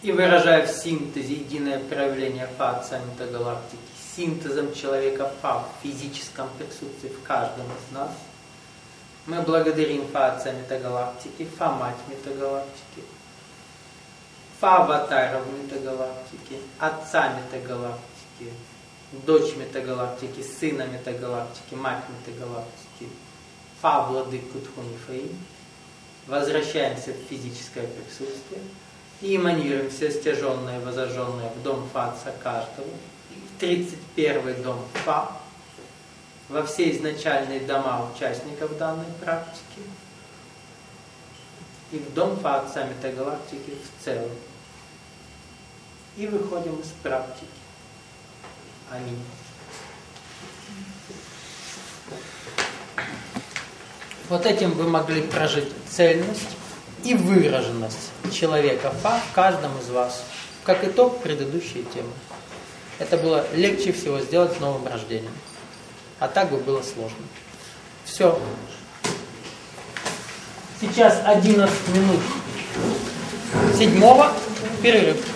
и выражая в синтезе единое проявление Фа Отца Метагалактики, синтезом человека Фа в физическом присутствии в каждом из нас, мы благодарим Фа Отца Метагалактики, Фа Мать Метагалактики, Фа Аватара в Метагалактике, Отца Метагалактики, Дочь Метагалактики, Сына Метагалактики, Мать Метагалактики, Фа Владыку Тхунифэй. Возвращаемся в физическое присутствие и эманируем все стяженное и возожженное в дом Фа Отца каждого, в 31-й дом Фа, во все изначальные дома участников данной практики и в дом Фа Отца Метагалактики в целом. И выходим из практики. Аминь. Вот этим вы могли прожить цельность и выраженность человека Фа в каждом из вас, как итог предыдущей темы. Это было легче всего сделать новым рождением. А так бы было сложно. Все. Сейчас 11 минут 7-го перерыв.